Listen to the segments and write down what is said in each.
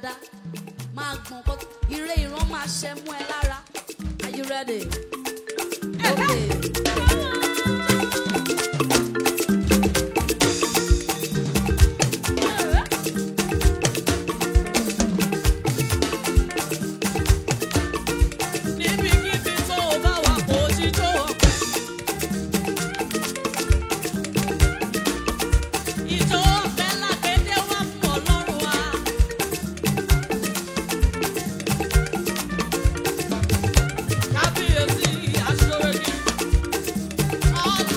dáadáa. Máa gbọ̀n kó ire ìran máa ṣẹ mú ẹ lára. Are you ready? Okay. Kábíyèsí aṣọ́rẹ́ ni.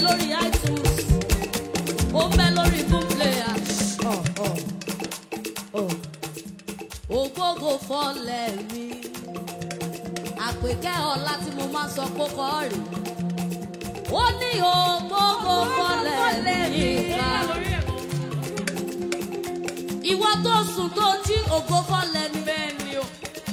lórí iTunes, ó ń bẹ lórí boom player. Ògógó fọ́lẹ̀ mi, Àpèkẹ́ ọlá tí mo máa sọ kókó rè. Ó ní ògógó fọ́lẹ̀ mi ká. Ìwọ tó sùn tó jí ògo fọ́lẹ̀ ni. Bẹ́ẹ̀ ni o.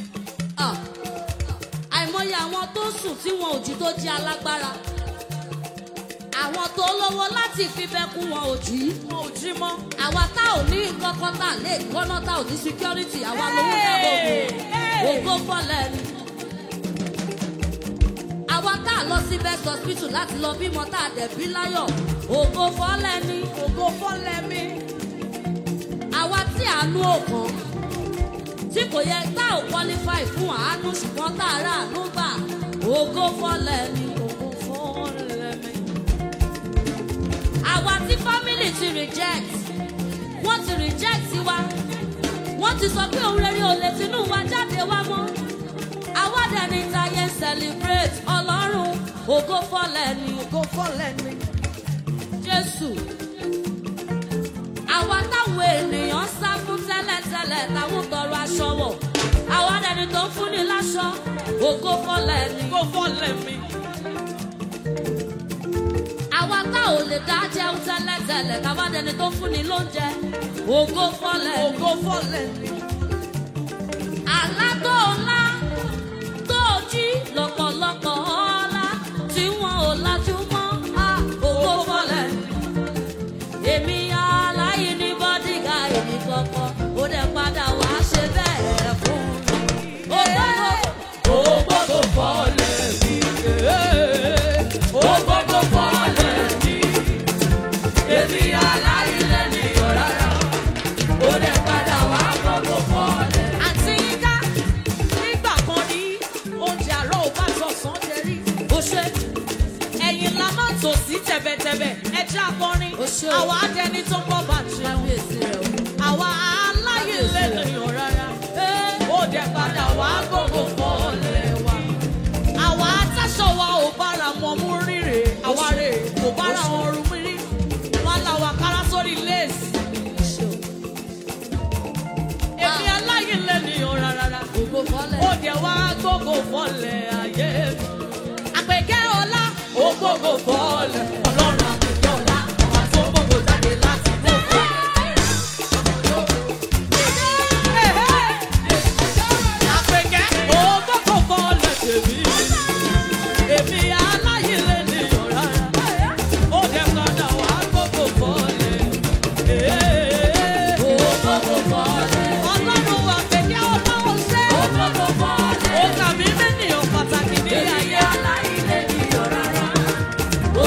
Àìmọye àwọn tó sùn tí wọn ò jí tó jí alágbára. Àwọn tó lówó láti fi bẹ́kún wọn ò jí. Wọn ò jí mọ́. Àwa tá ò ní kankan tá lè gbọ́ná tá ò ní security. Àwa lówó dábò ògo fọ́lẹ̀ ni. Àwa tá lọ sí best hospital láti lọ bímọ tá a dẹ̀ bí láyọ̀. Ògo fọ́lẹ̀ ni. Ògo fọ́lẹ̀ mi. Àwa tí àánú òkan tí kò yẹ tá ò qualify fún àánú ṣùgbọ́n tá a rà àánú gbà. Ògo fọ́lẹ̀ ni. Ògo fọ́lẹ̀ mi. Àwa tí family ti reject, wọ́n ti reject wa, wọ́n ti sọ pé òun rere ò lè tinú wa jáde wá mọ́. Àwa dẹ̀ ní táyé celebrate Ọlọ́run. Ògo fọ́lẹ̀ ni. Ògo fọ́lẹ̀ ni. Jésù. Àwa táwọn ènìyàn sá fún tẹ́lẹ̀tẹ́lẹ̀ táwọn tọrọ aṣọ wọ̀. Àwa dẹni tó ń fúnni láṣọ. Ògo fọ́lẹ̀ ni. Ògo fọ́lẹ̀ mi. Àwa tá ò lè dá jẹun tẹ́lẹ̀tẹ́lẹ̀ táwa dẹni tó ń fúnni lóúnjẹ. Ògo fọ́lẹ̀ ni. Ògo fọ́lẹ̀ ni. Àlá tó ńlá tó jí lọ́pọ̀lọpọ̀ ọlá tí wọn ò lajú mọ́. Ògo fọ́lẹ̀ ni. Èmi aláìní bọ́dígà èmi kọ̀ọ̀kan ó dẹ̀ padà wá ṣe bẹ́ẹ̀ fún mi. Ògógó fọ́lẹ̀ mi. Ògógó fọ́lẹ̀ mi. Èmi aláìlẹ́ni rárá ó dẹ̀ padà wá gbogbo fọ́lẹ̀. Àǹtí Yínká nígbà kan ní oúnjẹ àárọ̀ ò bá tọ̀sán jẹ rí. Ó ṣe ẹ̀yìn la máa tò sí tẹ̀bẹ̀tẹ̀bẹ̀ ẹja akọrin. Àwa adẹni tó pọ̀ bàjẹ́ o. Àwa aláìlẹ́ni rárá ó dẹ̀ padà wá gbogbo fọ́lẹ̀ wa. Àwa atáṣọ wa ò bára wọn mú rírè. Àwa rè kò bára wọn rú mírí. Wọ́n la wà kára sórí léèsì. Èmi aláìlẹ́ni rárá ó dẹ̀ wá gbogbo fọ́lẹ̀ ayé mi. Àpèkẹ́ ọlá ó gbogbo fọ́lẹ̀. Ọlọ́run Àpèkẹ́ ọlá ọba tó gbogbo jáde láti mú fún. Àpèkẹ́ ó gbogbo fọ́lẹ̀ tèmi. Èmi aláìlẹ́ni rárá ó dẹ̀ padà wá gbogbo fọ́lẹ̀. Ó gbogbo fọ́lẹ̀. Ọlọ́run Àpèkẹ́ ọlá ó ṣe. Ó gbogbo fọ́lẹ̀. Ó kà mí mẹ́nìyàn pàtàkì ní ayé. Aláìlẹ́ni rárá ó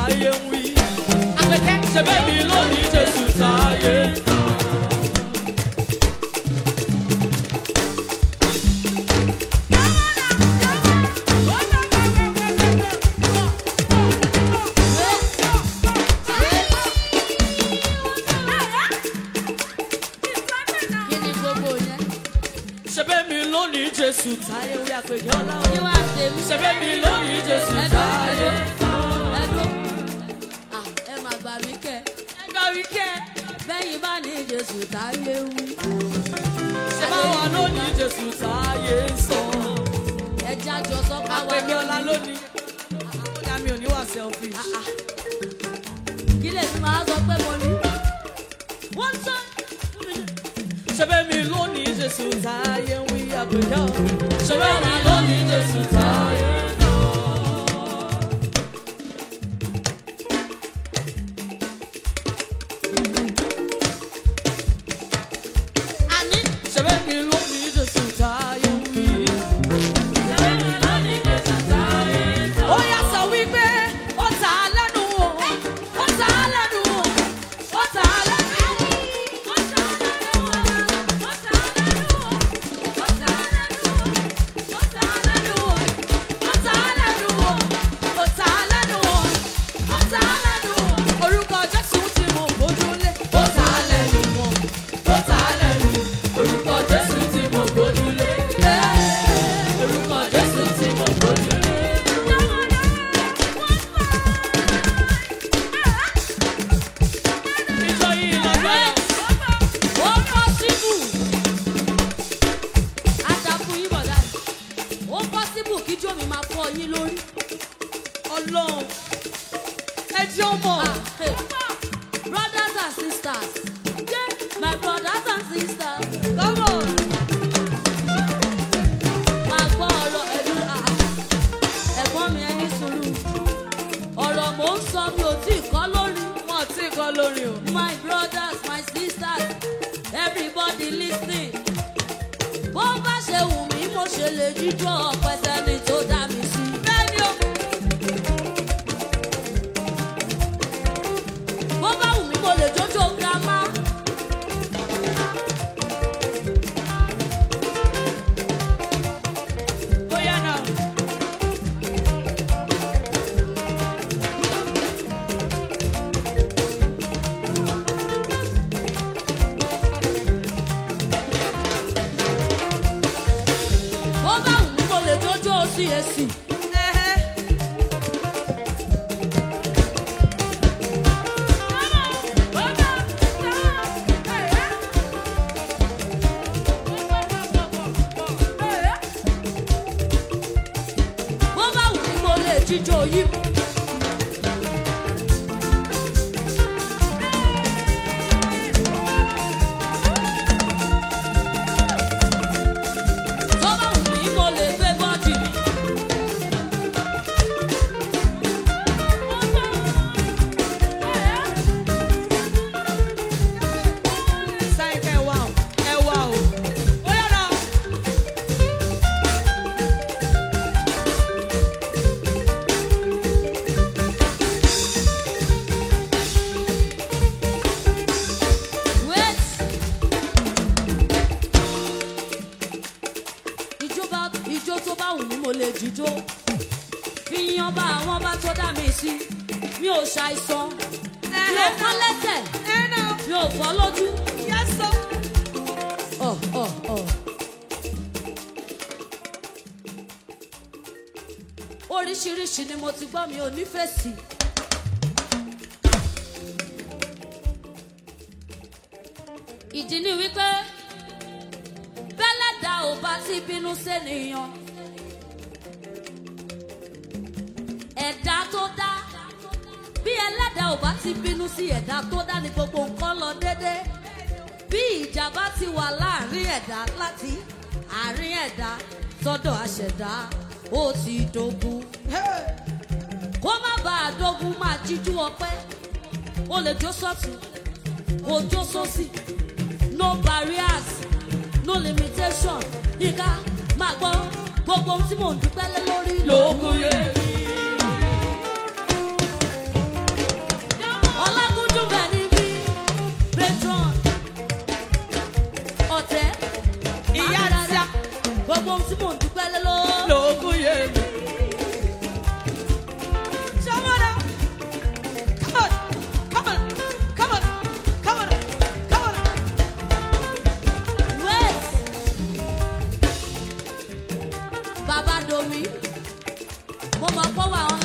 táyé ń wí. Àpèkẹ́ ṣe bẹ́ẹ̀ mi lónìí Jésù táyé. Jésù táyé wí àpèjọ láwọn. Kí wàá tèmi? Ṣebí mi lónìí Jésù táyé. Ẹ máa gbà mí kẹ́. Ẹ gbà mí kẹ́. Bẹ́yìn bá ní Jésù táyé wí. Ṣé báwa lónìí Jésù táyé sọ? Ẹ jájọ sọ ká wá. Àpèjọ ọ̀la lónìí. Àkójá mi ò ní wà selfish. Kí lè fi máa sọ pé mo ní? Wọ́n sọ. Ṣebí mi lónìí Jésù táyé wí àpèjọ. Ṣebí mi lónìí Jésù táyé lọ. Àní ṣebí mi lónìí Jésù táyé wí. Ṣebí mi lónìí Jésù táyé lọ. Ó yá sọ wípé ó ta á lẹ́nu o. Ó ta á lẹ́nu o. Ó ta á lẹ́nu o. Brothers and sisters, yeah, my brothers and sisters, come on. Máa gbọ́ ọ̀rọ̀ ẹ̀gbọ́n mi ẹni sùúrù. Ọ̀rọ̀ mò ń sọ mi ò tí ì kọ́ lórí. Mo ò tí ì kọ́ lórí o. My brothers, my sisters, everybody listening. Bó bá ṣe wù mí, mo ṣe lè jíjọ́ ọ̀pẹ sẹ́ni tó dá mi sí. Bẹ́ẹ̀ni o. Bó bá wù mí, mo lè jójó girama. Bóyá náà. Bó bá wù mí, mo lè jójó CAC. Jíjó yìí. Tó bá wù mí, mo lè gbé bọ́ọ̀dì. Sáyẹ̀kẹ́ ẹ wá o, ẹ wá o. Ó yára. Ijó tó bá wù mí mo lè jíjó. Fi yan bá àwọn bá tó dá mi sí. Mi ò ṣàìsàn. Mi ò fọ́ lẹ́sẹ̀. Mi ò fọ́ lójú. Oríṣiríṣi ni mo ti gbọ́, mi ò ní fèsì. Ìdí ni wípé bẹ́lẹ́dà ò bá ti bínú sẹ́niyàn. Ẹ̀dá tó dá. Bí ẹlẹ́dà ò bá ti bínú sí ẹ̀dá tó dá ni gbogbo nǹkan lọ déédéé. Bí ìjà bá ti wà láàrin ẹ̀dá láti àárín ẹ̀dá sọ́dọ̀ àṣẹ̀dá ó ti dogun. Kó má bàa dogun máa jíjú ọpẹ́. O lè jó sọ́tún, kò jó sósì. No barriers, no limitation. Yíká máa gbọ́ gbogbo ohun tí mò ń dúpẹ́ lé lórí lóògùn yé mi.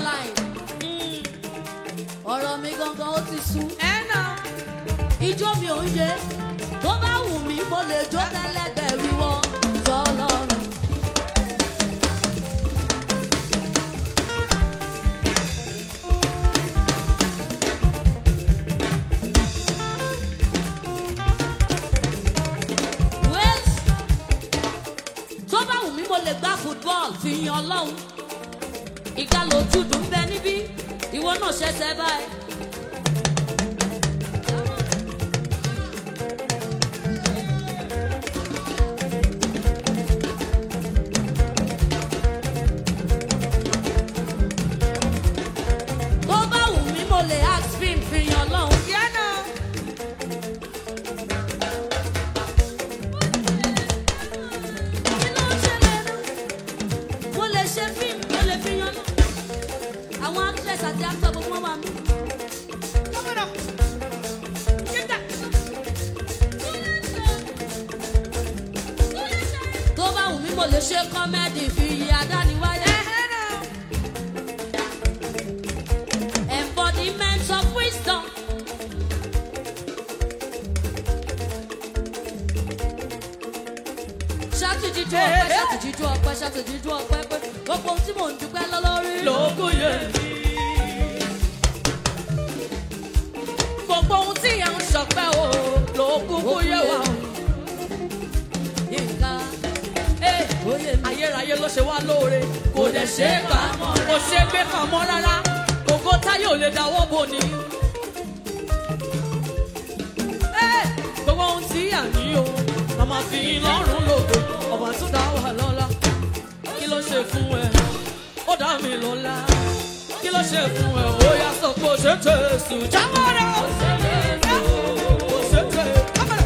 line. Ọ̀rọ̀ mi gangan ó ti sú. Ijó mi ò ń yé. Tó bá wù mí, mo lè jó tẹ́lẹ̀gbẹ̀rún wọn. Tọ́lọ́run. Mo lè gbá football fi yan Ọlọ́run. Ìgbà lójú dùn bẹ níbí, ìwọ náà ṣẹ̀ṣẹ̀ báyìí. Tó bá wù mí, mo lè ask film fi yan Ọlọ́run. Àwọn actress àti actor gbogbo wọn wà mí. Tó bá wù mí mo lè ṣe comedy fi iye adániwáyé. Embodiment of wisdom. Ṣàtìjíjú ọpẹ́, ṣàtìjíjú ọpẹ́, ṣàtìjíjú ọpẹ́ pé gbogbo ohun tí mò ń dúpẹ́ lọ́lọ́rí. Lóògùn yẹn. Gbogbo ohun tí yẹn ń ṣọpẹ́ o, lóògùn yẹn wà. Ayérayé ló ṣe wá lóore, kò dẹ̀ ṣe é gbà, kò ṣe é gbé kàn mọ́ rárá, ògo táyé ò lè dáwọ́ bò ní. Gbogbo ohun tí à ń yí o, màmá fi lọ́rùn lòdò, ọba tó dá wà lọ́la. Kí ló ṣe fún ẹ? Ó dá mi lọ́la. Kí ló ṣe fún ẹ? Ó yá sọ pé ó ṣe Jésù. Jábọ̀ rẹ̀ ó ṣe Jésù. Ó ṣe Jésù.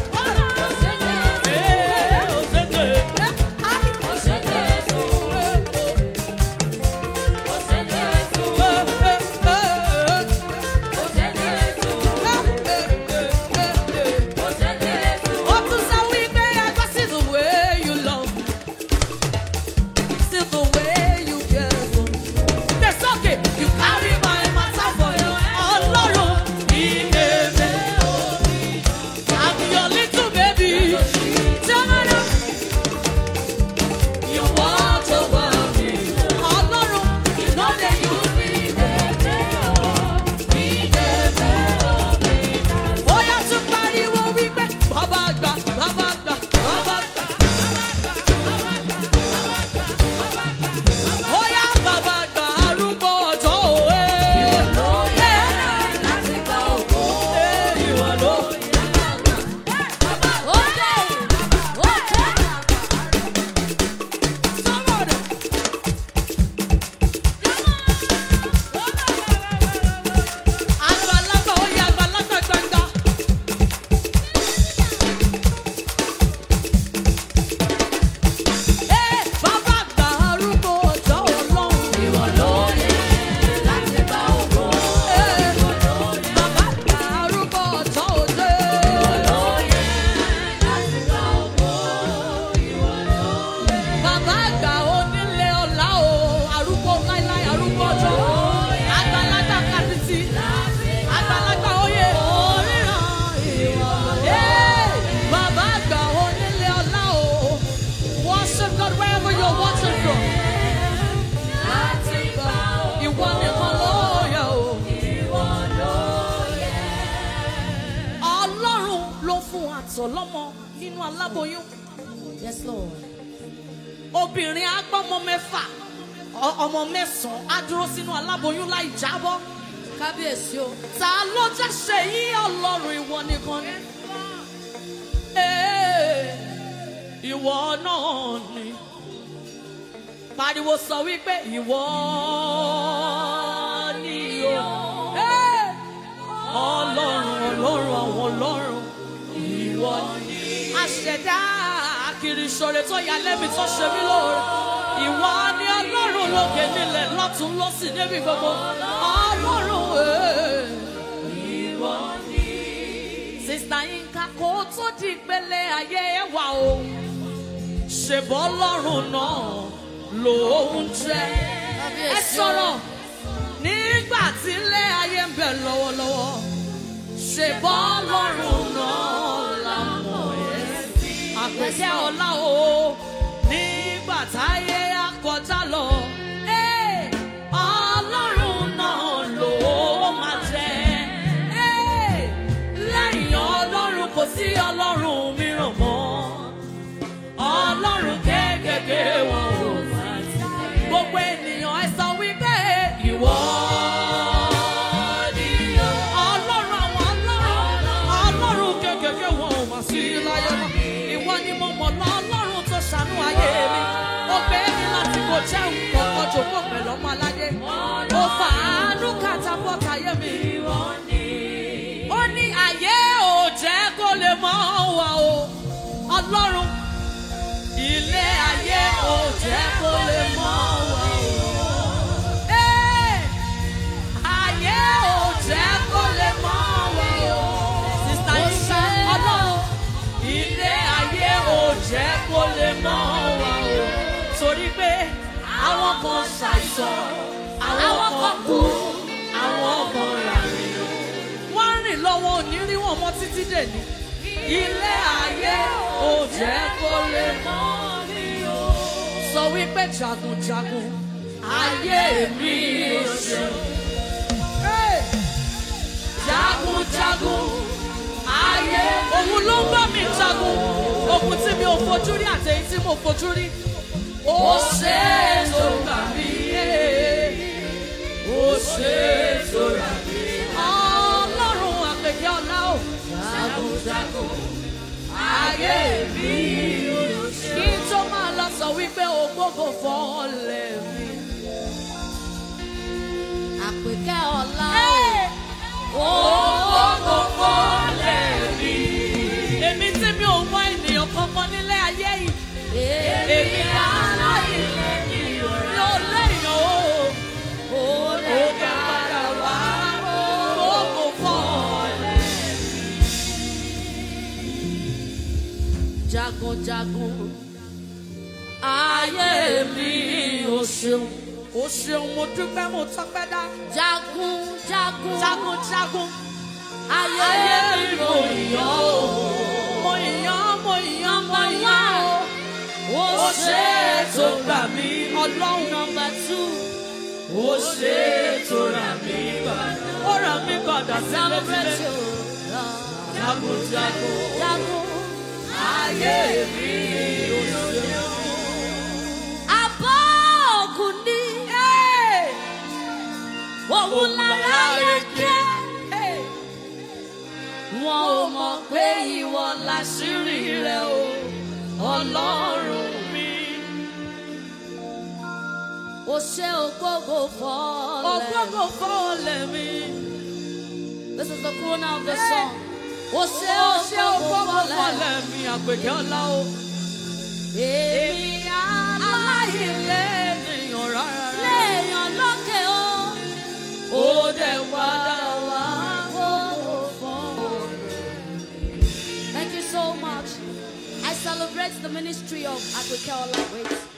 Sọlọ́mọ nínú aláboyún. Yes, Lord. Obìnrin agbọ́mọ mẹ́fà, ọmọ mẹ́sàn-án á dúró sínú aláboyún láì jábọ́. Kábíyèsí o. Ta ló jẹ́ ṣe yí Ọlọ́run ìwọ nìkan ni? Ìwọ náà ni. Pariwo sọ wípé ìwọ ni o. Ọlọ́run Ọlọ́run àwọn Ọlọ́run. Ìwọ ni. Aṣẹ̀dá akiri ìṣòro tó yà lẹ́mi tó ṣe mí lóore. Ìwọ ni Ọlọ́run lókè nílẹ̀ lọ́tún lọ́sì níbi gbogbo. Ọlọ́run ìwọ ni. Sista Yinka kò tó di ìpele ayé wa o. Ṣèbọ̀ Ọlọ́run náà lòun jẹ́. Ẹ sọ̀rọ̀ tí ilé ayé ń bẹ lọ́wọ́lọ́wọ́. Ṣé bọ́lọ́run náà la mọ̀ ẹ́ sí? Àpèkẹ́ ọlá o, nígbà táyé á kọjá lọ. Ọlọ́run náà ló máa jẹ́. Lẹ́yìn Ọlọ́run kò sí Ọlọ́run mìíràn mọ́. Ọlọ́run kéékèèké wọn ò máa sí. Gbogbo ènìyàn ẹ sọ wípé ìwọ ni Ọlọ́run àwọn Ọlọ́run kéékèèké wọn ò máa sí láyé mọ́. Ìwọ ni mo mọ̀ lọ Ọlọ́run tó ṣàánú ayé mi. Ó gbé mi láti kò jẹ́ nǹkan kan jòkó pẹ̀lú ọmọ aládé. Ó fàánú catapult ayé mi. Ó ní ayé ò jẹ́ kó lè mọ̀ wá o. Ọlọ́run ilé ayé ò jẹ́ kó lè mọ̀ wá o. Ayé ò jẹ́ kó lè mọ̀ wá o. Sista Yinka Ọlọ́run ilé ayé ò jẹ́ kó lè mọ̀ wá o. Torí pé àwọn kan ṣàìsàn, àwọn kan kú, àwọn kan ràrìn. Wọ́n rìn lọ́wọ́ òní rí wọn mọ́ títí dèní. Ilé ayé ò jẹ́ kó lè mọ̀ mí o. Sọ wípé jagunjagun ayé mi ò ṣe. Jagunjagun ayé òun ló ń bá mi jagun. Ogun tí mi ò fojú rí àti èyí tí mo fojú rí. Ó ṣe é tó gbà mí. Ó ṣe é tó gbà mí. Ọlọ́run àpèkẹ́ ọlá o. Jagunjagun ayé mi ò ṣe. Kí n tó máa lọ sọ wípé ògbógo fọ́lẹ̀ mi. Àpèkẹ́ ọlá o. Ògbógo fọ́lẹ̀ mi. Èmi tí mi ò mọ ènìyàn kankan nílé ayé yìí. Èmi aláìlẹ̀ ni yóò lẹ́yìn o. Ó lè padà wá ògbógo fọ́lẹ̀ mi. Jagunjagun ayé mi ò ṣeun. Ó ṣeun mo dúpẹ́ mo tọ́pẹ́ dá. Jagunjagun jagunjagun ayé mi mo yàn o. Mo yàn mo yàn mo yàn o. Ó ṣe é tó gbà mí. Ọlọ́run nọ́mbà 2. Ó ṣe é tó rà mí padà. Ó rà mí padà sílẹ̀ sílẹ̀. Jagunjagun ayé mi ò ṣeun. Àbọ̀ ògùn ní. Òun lára yẹ jẹ́. Wọn ò mọ̀ pé ìwọ láṣírí rẹ̀ o, Ọlọ́run mi. Ó ṣe ògbógo fọ́lẹ̀. Ògbógo fọ́lẹ̀ mi. This is the corona of the song. Ó ṣe ògbógo fọ́lẹ̀ mi. Àpèkẹ́ ọlá o. Èmi aláìlẹ̀ ènìyàn rárá. Léèyàn lókè o. Ó dẹ̀ padà wá ògbógo fọ́lẹ̀. Thank you so much. I celebrate the ministry of Àpèkẹ́ ọlá. Wait.